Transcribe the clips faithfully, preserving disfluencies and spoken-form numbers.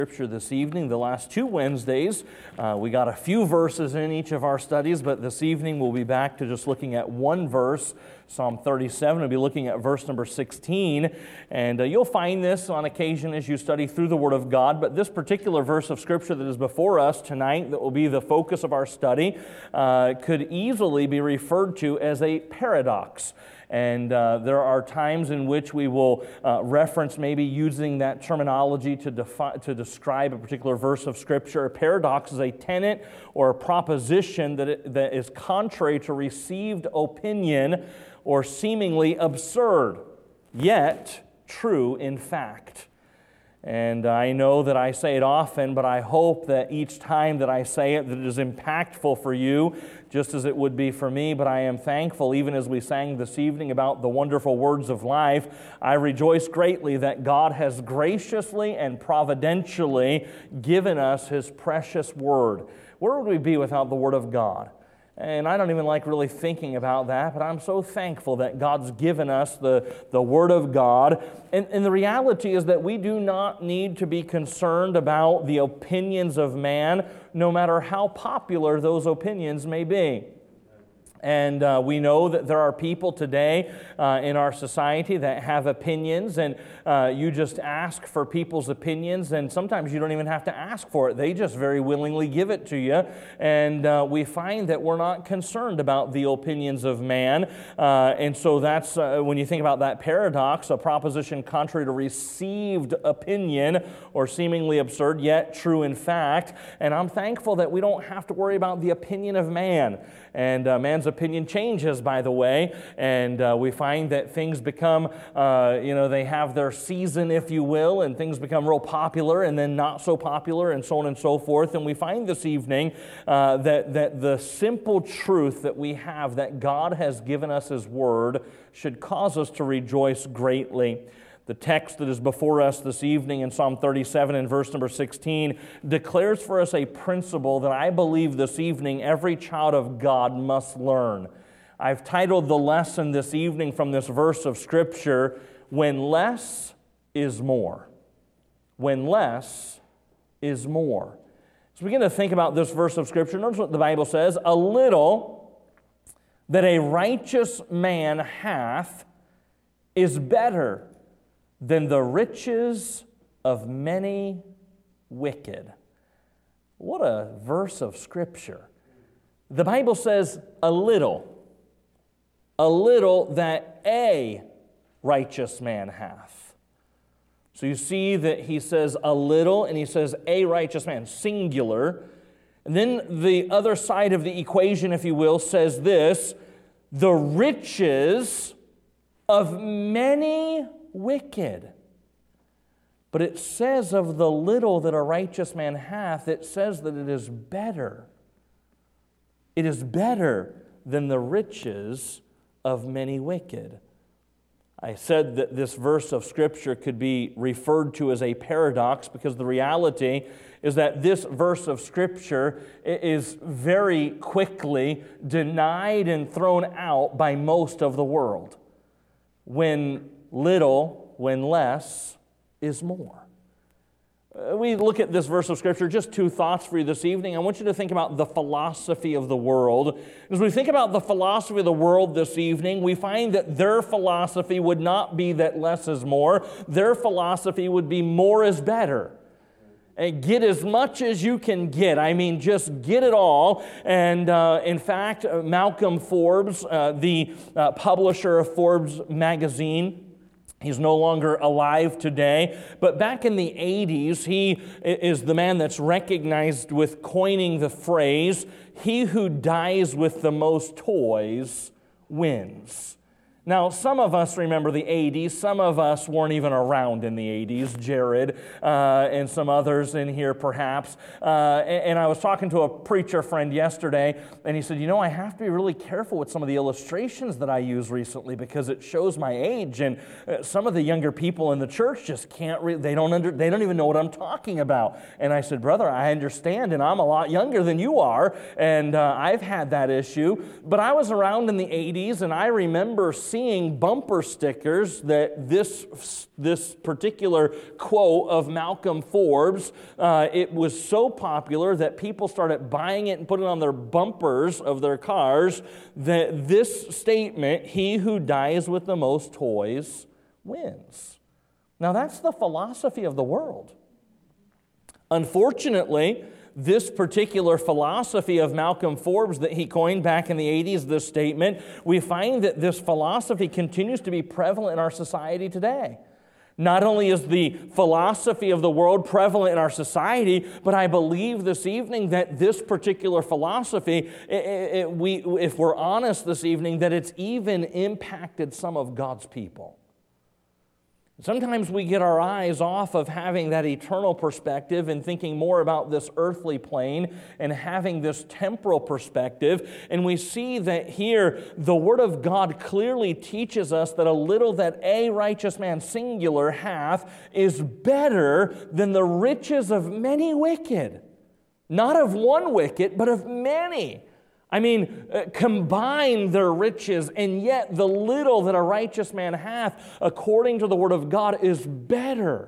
Scripture this evening. The last two Wednesdays, uh, we got a few verses in each of our studies, but this evening we'll be back to just looking at one verse, Psalm thirty-seven. We'll be looking at verse number sixteen, and uh, you'll find this on occasion as you study through the Word of God, but this particular verse of Scripture that is before us tonight, that will be the focus of our study, uh, could easily be referred to as a paradox. And uh, there are times in which we will uh, reference maybe using that terminology to, defi- to describe a particular verse of Scripture. A paradox is a tenet or a proposition that, it, that is contrary to received opinion or seemingly absurd, yet true in fact. And I know that I say it often, but I hope that each time that I say it, that it is impactful for you, just as it would be for me. But I am thankful, even as we sang this evening about the wonderful words of life, I rejoice greatly that God has graciously and providentially given us His precious Word. Where would we be without the Word of God? And I don't even like really thinking about that, but I'm so thankful that God's given us the, the Word of God. And, and the reality is that we do not need to be concerned about the opinions of man, no matter how popular those opinions may be. And uh, we know that there are people today uh, in our society that have opinions, and uh, you just ask for people's opinions, and sometimes you don't even have to ask for it. They just very willingly give it to you. And uh, we find that we're not concerned about the opinions of man. Uh, and so that's, uh, when you think about that paradox, a proposition contrary to received opinion or seemingly absurd, yet true in fact. And I'm thankful that we don't have to worry about the opinion of man. And uh, man's opinion changes, by the way, and uh, we find that things become, uh, you know, they have their season, if you will, and things become real popular and then not so popular and so on and so forth. And we find this evening uh, that, that the simple truth that we have, that God has given us His Word, should cause us to rejoice greatly. The text that is before us this evening in Psalm thirty-seven and verse number sixteen declares for us a principle that I believe this evening every child of God must learn. I've titled the lesson this evening from this verse of Scripture, When Less is More. When less is more. So we begin to think about this verse of Scripture. Notice what the Bible says, a little that a righteous man hath is better than the riches of many wicked. What a verse of Scripture. The Bible says a little, a little that a righteous man hath. So you see that he says a little and he says a righteous man, singular. And then the other side of the equation, if you will, says this, the riches of many wicked. But it says of the little that a righteous man hath, it says that it is better. It is better than the riches of many wicked. I said that this verse of Scripture could be referred to as a paradox because the reality is that this verse of Scripture is very quickly denied and thrown out by most of the world. When little, when less, is more. Uh, we look at this verse of Scripture, just two thoughts for you this evening. I want you to think about the philosophy of the world. As we think about the philosophy of the world this evening, we find that their philosophy would not be that less is more. Their philosophy would be more is better. And get as much as you can get. I mean, just get it all. And uh, in fact, Malcolm Forbes, uh, the uh, publisher of Forbes magazine, he's no longer alive today, but back in the eighties, he is the man that's recognized with coining the phrase, "He who dies with the most toys wins." Now, some of us remember the eighties. Some of us weren't even around in the eighties, Jared, uh, and some others in here perhaps. Uh, and, and I was talking to a preacher friend yesterday, and he said, you know, I have to be really careful with some of the illustrations that I use recently because it shows my age, and uh, some of the younger people in the church just can't, re- they don't under, they don't even know what I'm talking about. And I said, brother, I understand, and I'm a lot younger than you are, and uh, I've had that issue, but I was around in the eighties, and I remember seeing bumper stickers that this, this particular quote of Malcolm Forbes, uh, it was so popular that people started buying it and putting it on their bumpers of their cars, that this statement, "He who dies with the most toys wins." Now that's the philosophy of the world. Unfortunately, this particular philosophy of Malcolm Forbes that he coined back in the eighties, this statement, we find that this philosophy continues to be prevalent in our society today. Not only is the philosophy of the world prevalent in our society, but I believe this evening that this particular philosophy, it, it, we, if we're honest this evening, that it's even impacted some of God's people. Sometimes we get our eyes off of having that eternal perspective and thinking more about this earthly plane and having this temporal perspective. And we see that here the Word of God clearly teaches us that a little that a righteous man, singular, hath is better than the riches of many wicked. Not of one wicked, but of many. I mean, uh, combine their riches, and yet the little that a righteous man hath, according to the Word of God, is better.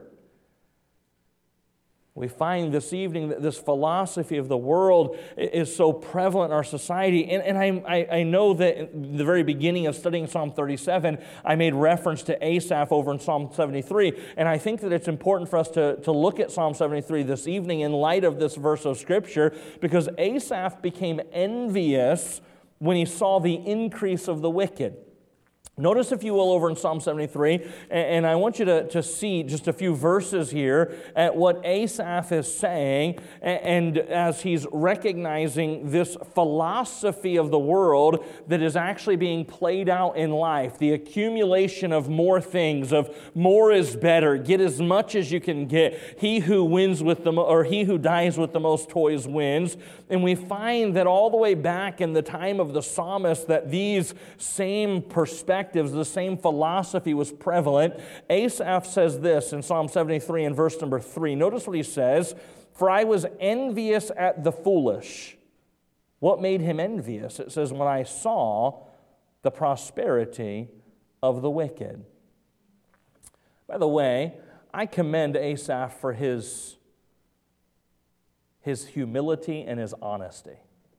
We find this evening that this philosophy of the world is so prevalent in our society. And, and I, I, I know that in the very beginning of studying Psalm thirty-seven, I made reference to Asaph over in Psalm seventy-three. And I think that it's important for us to, to look at Psalm seventy-three this evening in light of this verse of Scripture, because Asaph became envious when he saw the increase of the wicked. Notice, if you will, over in Psalm seventy-three, and I want you to, to see just a few verses here at what Asaph is saying, and as he's recognizing this philosophy of the world that is actually being played out in life, the accumulation of more things, of more is better, get as much as you can get, he who wins with the, or he who dies with the most toys wins. And we find that all the way back in the time of the psalmist that these same perspectives, the same philosophy was prevalent. Asaph says this in Psalm seventy-three and verse number three. Notice what he says, "For I was envious at the foolish." What made him envious? It says, "When I saw the prosperity of the wicked." By the way, I commend Asaph for his, his humility and his honesty.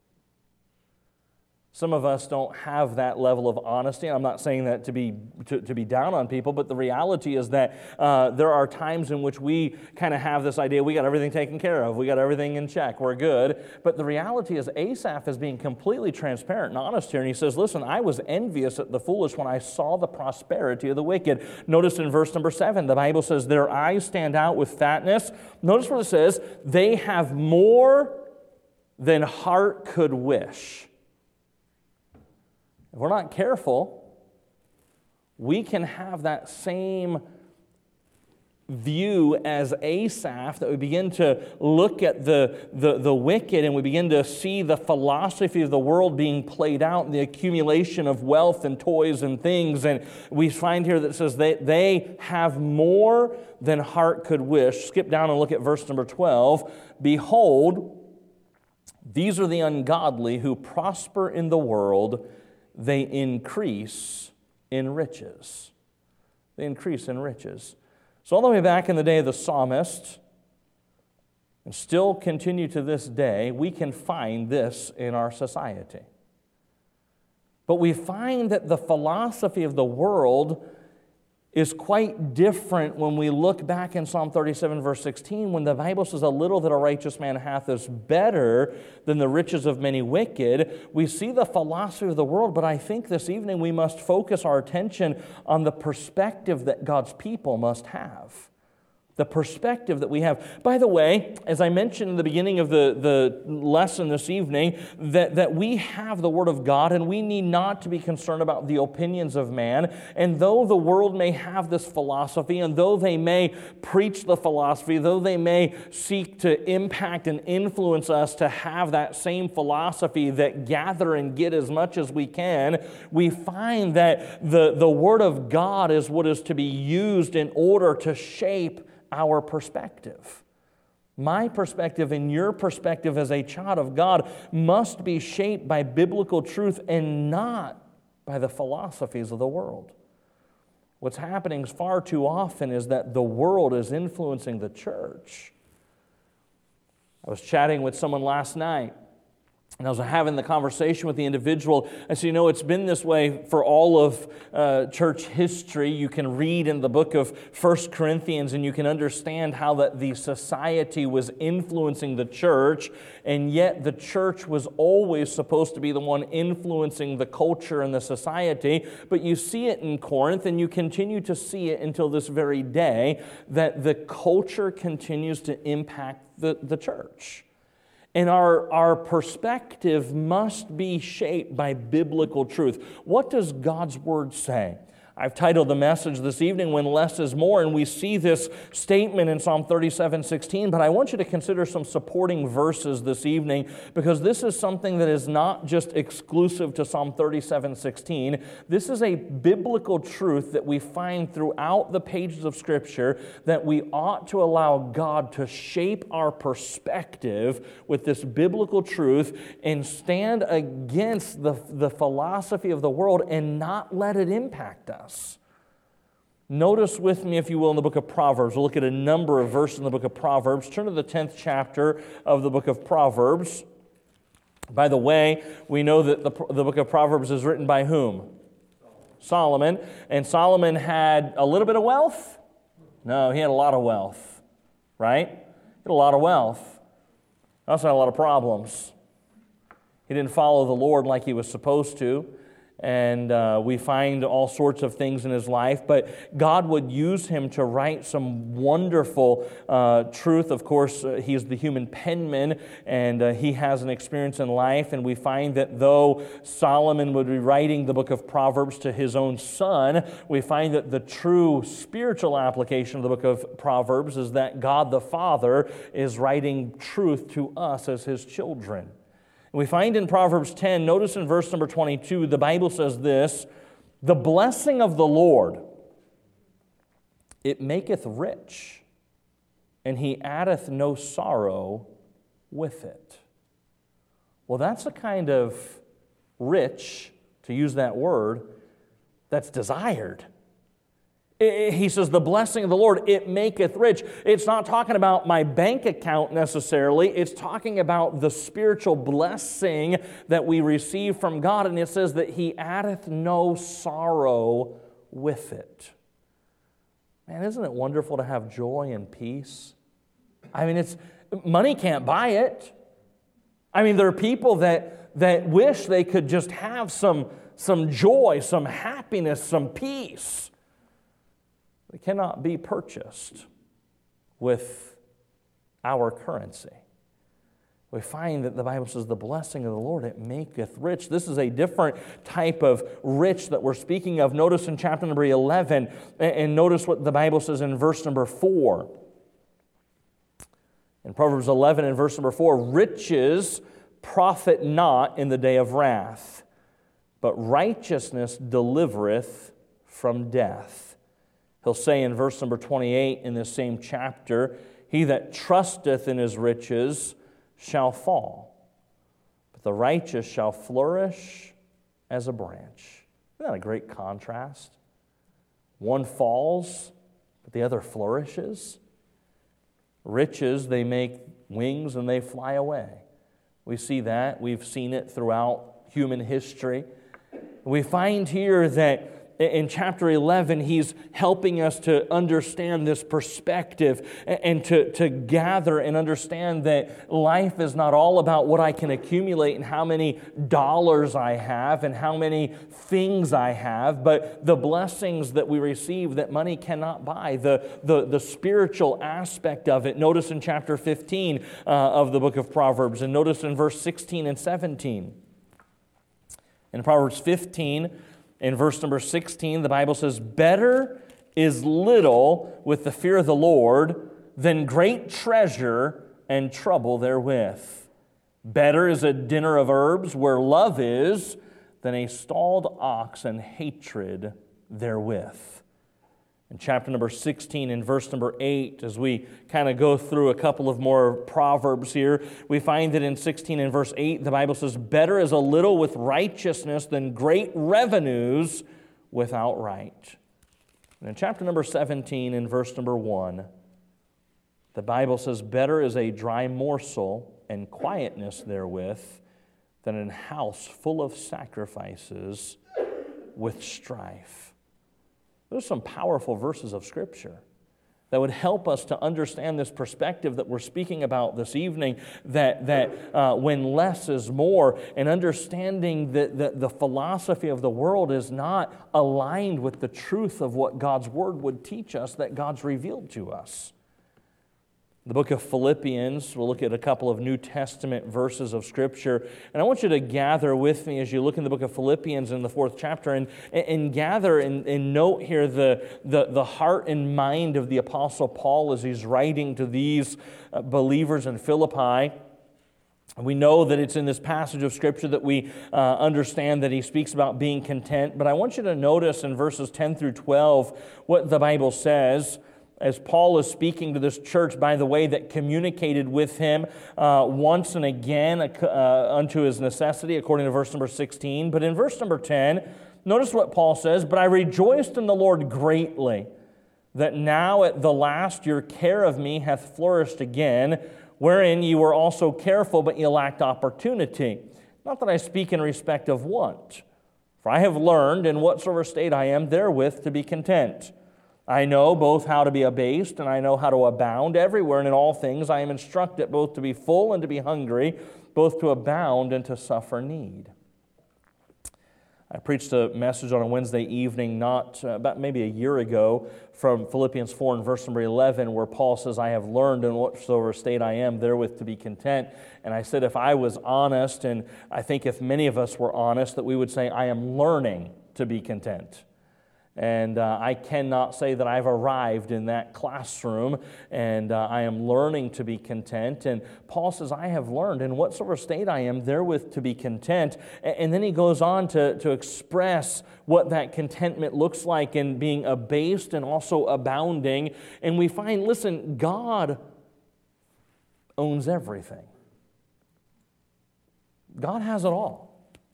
Some of us don't have that level of honesty. I'm not saying that to be to, to be down on people, but the reality is that uh, there are times in which we kind of have this idea, we got everything taken care of, we got everything in check, we're good. But the reality is Asaph is being completely transparent and honest here, and he says, listen, I was envious at the foolish when I saw the prosperity of the wicked. Notice in verse number seven, the Bible says, their eyes stand out with fatness. Notice what it says, they have more than heart could wish. If we're not careful, we can have that same view as Asaph, that we begin to look at the, the, the wicked and we begin to see the philosophy of the world being played out, the accumulation of wealth and toys and things. And we find here that it says they, they have more than heart could wish. Skip down and look at verse number twelve. Behold, these are the ungodly who prosper in the world. They increase in riches. They increase in riches. So all the way back in the day of the psalmist, and still continue to this day, we can find this in our society. But we find that the philosophy of the world is quite different when we look back in Psalm thirty-seven, verse sixteen, when the Bible says, a little that a righteous man hath is better than the riches of many wicked. We see the philosophy of the world, but I think this evening we must focus our attention on the perspective that God's people must have. The perspective that we have. By the way, as I mentioned in the beginning of the, the lesson this evening, that, that we have the Word of God and we need not to be concerned about the opinions of man. And though the world may have this philosophy, and though they may preach the philosophy, though they may seek to impact and influence us to have that same philosophy that gather and get as much as we can, we find that the, the Word of God is what is to be used in order to shape our perspective. My perspective and your perspective as a child of God must be shaped by biblical truth and not by the philosophies of the world. What's happening far too often is that the world is influencing the church. I was chatting with someone last night, and I was having the conversation with the individual. I said, you know, it's been this way for all of uh, church history. You can read in the book of First Corinthians, and you can understand how that the society was influencing the church, and yet the church was always supposed to be the one influencing the culture and the society. But you see it in Corinth, and you continue to see it until this very day, that the culture continues to impact the, the church. And our, our perspective must be shaped by biblical truth. What does God's Word say? I've titled the message this evening, When Less is More, and we see this statement in Psalm thirty-seven sixteen, but I want you to consider some supporting verses this evening, because this is something that is not just exclusive to Psalm thirty-seven sixteen. This is a biblical truth that we find throughout the pages of Scripture, that we ought to allow God to shape our perspective with this biblical truth and stand against the, the philosophy of the world and not let it impact us. Notice with me, if you will, in the book of Proverbs. We'll look at a number of verses in the book of Proverbs. Turn to the tenth chapter of the book of Proverbs. By the way, we know that the, the book of Proverbs is written by whom? Solomon. And Solomon had a little bit of wealth? No, he had a lot of wealth, right? He had a lot of wealth. He also had a lot of problems. He didn't follow the Lord like he was supposed to. And uh, we find all sorts of things in his life, but God would use him to write some wonderful uh, truth. Of course, uh, he's the human penman, and uh, he has an experience in life, and we find that though Solomon would be writing the book of Proverbs to his own son, we find that the true spiritual application of the book of Proverbs is that God the Father is writing truth to us as his children. We find in Proverbs ten, notice in verse number twenty-two, the Bible says this, "The blessing of the Lord, it maketh rich, and he addeth no sorrow with it." Well, that's a kind of rich, to use that word, that's desired. He says, the blessing of the Lord, it maketh rich. It's not talking about my bank account necessarily. It's talking about the spiritual blessing that we receive from God. And it says that he addeth no sorrow with it. Man, isn't it wonderful to have joy and peace? I mean, it's money can't buy it. I mean, there are people that, that wish they could just have some, some joy, some happiness, some peace. It cannot be purchased with our currency. We find that the Bible says, the blessing of the Lord, it maketh rich. This is a different type of rich that we're speaking of. Notice in chapter number eleven, and notice what the Bible says in verse number four. In Proverbs eleven and verse number four, riches profit not in the day of wrath, but righteousness delivereth from death. He'll say in verse number twenty-eight in this same chapter, he that trusteth in his riches shall fall, but the righteous shall flourish as a branch. Isn't that a great contrast? One falls, but the other flourishes. Riches, they make wings and they fly away. We see that. We've seen it throughout human history. We find here that in chapter eleven, he's helping us to understand this perspective and to, to gather and understand that life is not all about what I can accumulate and how many dollars I have and how many things I have, but the blessings that we receive that money cannot buy, the, the, the spiritual aspect of it. Notice in chapter fifteen uh, of the book of Proverbs, and notice in verse sixteen and seventeen. In Proverbs fifteen, in verse number sixteen, the Bible says, better is little with the fear of the Lord than great treasure and trouble therewith. Better is a dinner of herbs where love is than a stalled ox and hatred therewith. In chapter number sixteen and verse number eight, as we kind of go through a couple of more proverbs here, we find that in sixteen and verse eight, the Bible says, "Better is a little with righteousness than great revenues without right." And in chapter number seventeen and verse number one, the Bible says, "Better is a dry morsel and quietness therewith than an house full of sacrifices with strife." Those are some powerful verses of Scripture that would help us to understand this perspective that we're speaking about this evening, that, that uh, when less is more, and understanding that the, the philosophy of the world is not aligned with the truth of what God's Word would teach us, that God's revealed to us. The book of Philippians, we'll look at a couple of New Testament verses of Scripture. And I want you to gather with me as you look in the book of Philippians in the fourth chapter and, and gather and, and note here the, the, the heart and mind of the Apostle Paul as he's writing to these believers in Philippi. We know that it's in this passage of Scripture that we uh, understand that he speaks about being content. But I want you to notice in verses ten through twelve what the Bible says, as Paul is speaking to this church, by the way, that communicated with him uh, once and again uh, unto his necessity, according to verse number sixteen. But in verse number ten, notice what Paul says, "But I rejoiced in the Lord greatly, that now at the last your care of me hath flourished again, wherein ye were also careful, but ye lacked opportunity. Not that I speak in respect of want, for I have learned in whatsoever state I am therewith to be content. I know both how to be abased, and I know how to abound. Everywhere and in all things I am instructed both to be full and to be hungry, both to abound and to suffer need." I preached a message on a Wednesday evening, not uh, about maybe a year ago, from Philippians four and verse number eleven, where Paul says, "I have learned in whatsoever state I am therewith to be content." And I said if I was honest, and I think if many of us were honest, that we would say, I am learning to be content. And uh, I cannot say that I've arrived in that classroom, and uh, I am learning to be content. And Paul says, I have learned in whatsoever state I am therewith to be content. And, and then he goes on to, to express what that contentment looks like in being abased and also abounding. And we find, listen, God owns everything. God has it all.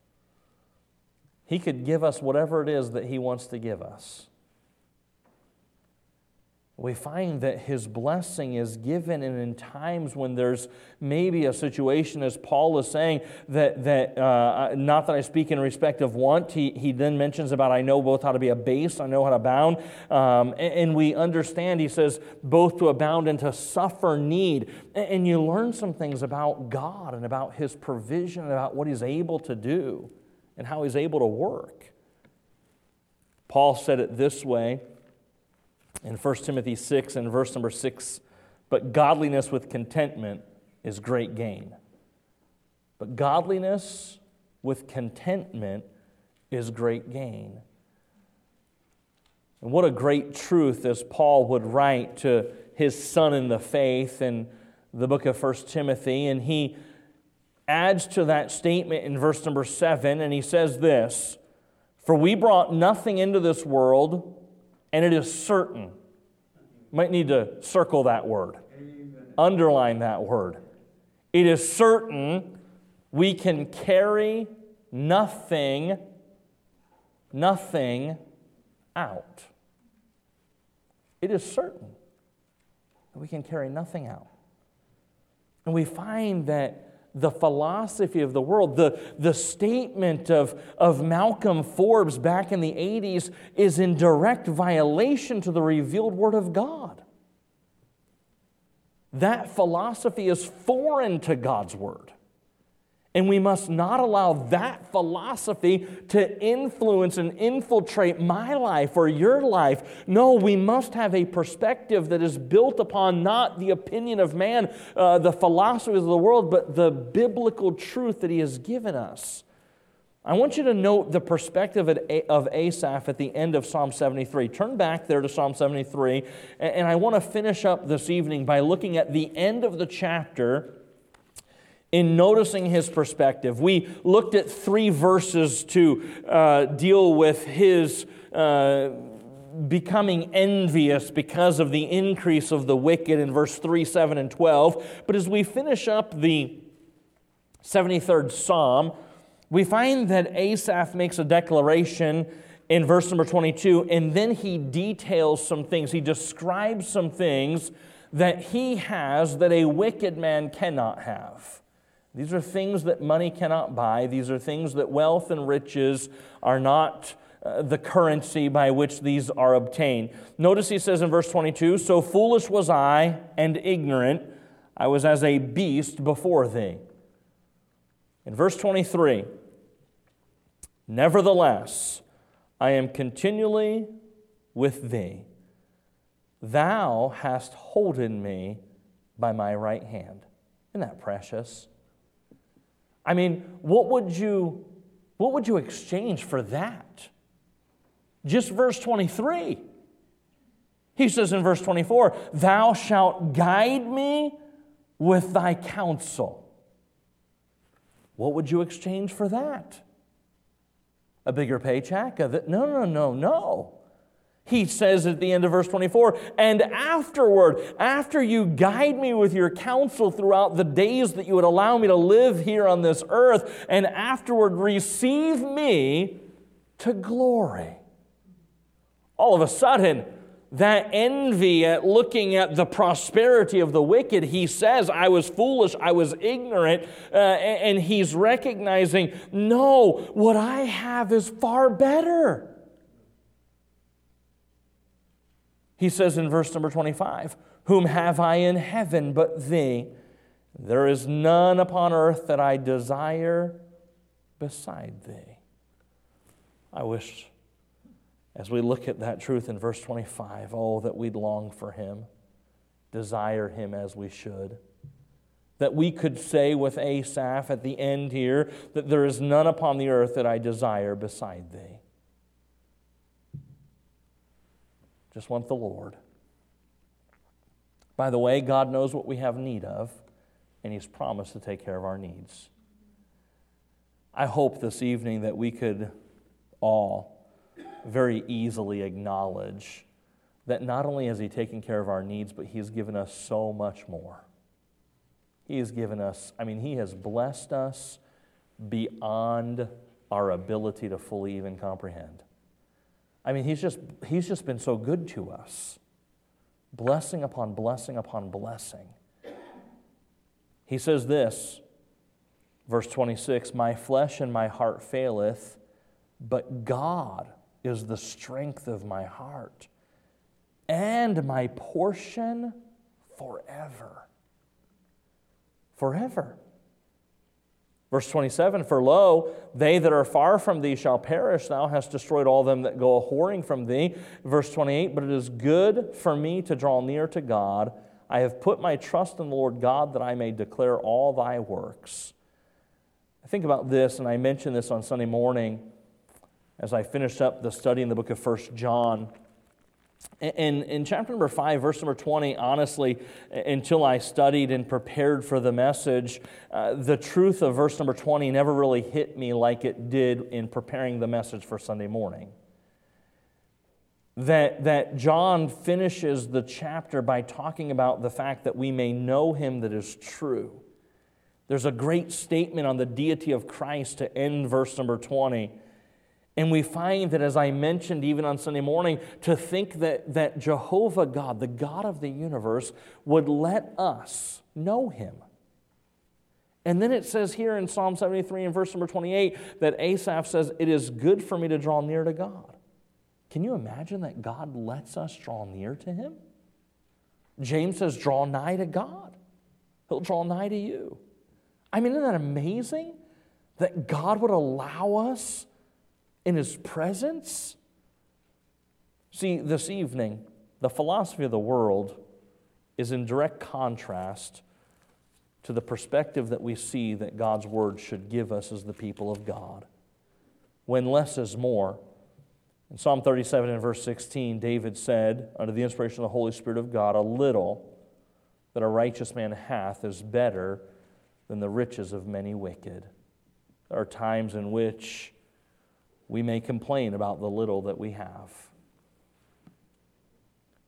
He could give us whatever it is that He wants to give us. We find that His blessing is given, and in times when there's maybe a situation, as Paul is saying, that, that uh, not that I speak in respect of want, he, he then mentions about I know both how to be abased, I know how to abound, um, and, and we understand, he says, both to abound and to suffer need. And, and you learn some things about God and about His provision and about what He's able to do and how He's able to work. Paul said it this way in First Timothy six and verse number six, but godliness with contentment is great gain. But godliness with contentment is great gain. And what a great truth, as Paul would write to his son in the faith in the book of First Timothy, and he adds to that statement in verse number seven, and he says this, for we brought nothing into this world, and it is certain. Might need to circle that word. Amen. Underline that word. It is certain we can carry nothing, nothing out. It is certain that we can carry nothing out. And we find that the philosophy of the world, the, the statement of, of Malcolm Forbes back in the eighties is in direct violation to the revealed Word of God. That philosophy is foreign to God's Word. And we must not allow that philosophy to influence and infiltrate my life or your life. No, we must have a perspective that is built upon not the opinion of man, uh, the philosophies of the world, but the biblical truth that He has given us. I want you to note the perspective of Asaph at the end of Psalm seventy-three. Turn back there to Psalm seventy-three, and I want to finish up this evening by looking at the end of the chapter in noticing his perspective. We looked at three verses to uh, deal with his uh, becoming envious because of the increase of the wicked in verse three, seven, and twelve. But as we finish up the seventy-third Psalm, we find that Asaph makes a declaration in verse number twenty-two, and then he details some things. He describes some things that he has that a wicked man cannot have. These are things that money cannot buy. These are things that wealth and riches are not uh, the currency by which these are obtained. Notice he says in verse twenty-two, "So foolish was I and ignorant, I was as a beast before thee." In verse twenty-three, "Nevertheless, I am continually with thee. Thou hast holden me by my right hand." Isn't that precious? I mean, what would you, what would you exchange for that? Just verse twenty-three. He says in verse twenty-four, "Thou shalt guide me with thy counsel." What would you exchange for that? A bigger paycheck? A th- no, no, no, no. He says at the end of verse twenty-four, "And afterward, after you guide me with your counsel throughout the days that you would allow me to live here on this earth, and afterward receive me to glory." All of a sudden, that envy at looking at the prosperity of the wicked, he says, "I was foolish, I was ignorant," uh, and he's recognizing, no, what I have is far better. He says in verse number twenty-five, "Whom have I in heaven but thee? There is none upon earth that I desire beside thee." I wish, as we look at that truth in verse twenty-five, oh, that we'd long for him, desire him as we should. That we could say with Asaph at the end here, that there is none upon the earth that I desire beside thee. Just want the Lord. By the way, God knows what we have need of, and he's promised to take care of our needs. I hope this evening that we could all very easily acknowledge that not only has he taken care of our needs, but he has given us so much more. He has given us, I mean, he has blessed us beyond our ability to fully even comprehend. I mean, he's just, he's just been so good to us. Blessing upon blessing upon blessing. He says this, verse twenty-six, "My flesh and my heart faileth, but God is the strength of my heart and my portion forever." Forever. Verse twenty-seven, "For lo, they that are far from thee shall perish. Thou hast destroyed all them that go a-whoring from thee." Verse twenty-eight, "But it is good for me to draw near to God. I have put my trust in the Lord God that I may declare all thy works." I think about this, and I mentioned this on Sunday morning as I finished up the study in the book of First John. And in chapter number five, verse number twenty, honestly, until I studied and prepared for the message, uh, the truth of verse number twenty never really hit me like it did in preparing the message for Sunday morning. That, that John finishes the chapter by talking about the fact that we may know him that is true. There's a great statement on the deity of Christ to end verse number twenty. And we find that, as I mentioned even on Sunday morning, to think that, that Jehovah God, the God of the universe, would let us know him. And then it says here in Psalm seventy-three and verse number twenty-eight that Asaph says, "It is good for me to draw near to God." Can you imagine that God lets us draw near to him? James says, "Draw nigh to God. He'll draw nigh to you." I mean, isn't that amazing? That God would allow us in his presence? See, this evening, the philosophy of the world is in direct contrast to the perspective that we see that God's word should give us as the people of God. When less is more. In Psalm thirty-seven and verse sixteen, David said, under the inspiration of the Holy Spirit of God, "A little that a righteous man hath is better than the riches of many wicked." There are times in which we may complain about the little that we have.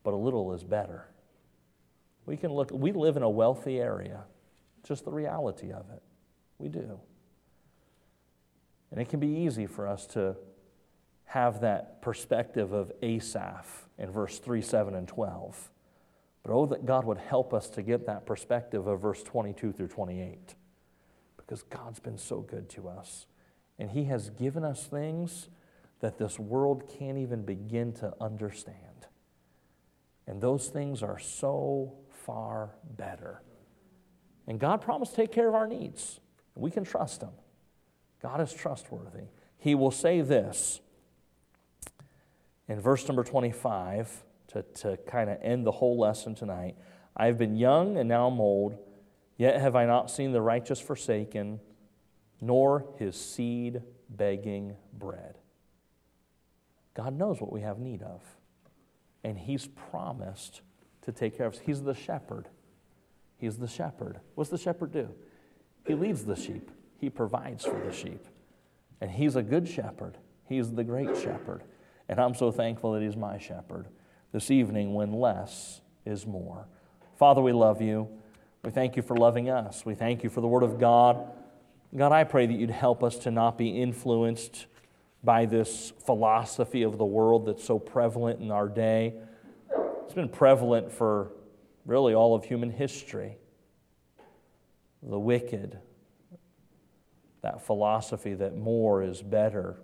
but a little is better. We can look, we live in a wealthy area, just the reality of it. We do. And it can be easy for us to have that perspective of Asaph in verse three, seven, and twelve. But oh, that God would help us to get that perspective of verse twenty-two through twenty-eight. Because God's been so good to us. And He has given us things that this world can't even begin to understand. And those things are so far better. And God promised to take care of our needs. We can trust Him. God is trustworthy. He will say this in verse number twenty-five, to, to kind of end the whole lesson tonight. I have been young and now I'm old, yet have I not seen the righteous forsaken, nor his seed begging bread. God knows what we have need of. And He's promised to take care of us. He's the shepherd. He's the shepherd. What's the shepherd do? He leads the sheep. He provides for the sheep. And He's a good shepherd. He's the great shepherd. And I'm so thankful that He's my shepherd this evening when less is more. Father, we love You. We thank You for loving us. We thank You for the Word of God. God, I pray that You'd help us to not be influenced by this philosophy of the world that's so prevalent in our day. It's been prevalent for really all of human history. The wicked, that philosophy that more is better.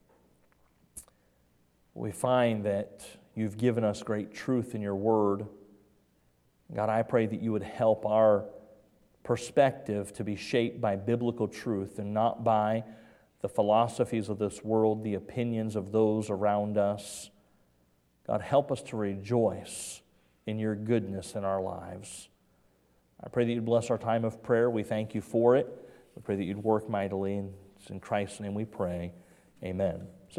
We find that You've given us great truth in Your Word. God, I pray that You would help our perspective to be shaped by biblical truth and not by the philosophies of this world, the opinions of those around us. God, help us to rejoice in Your goodness in our lives. I pray that You'd bless our time of prayer. We thank You for it. We pray that You'd work mightily. And it's in Christ's name we pray. Amen.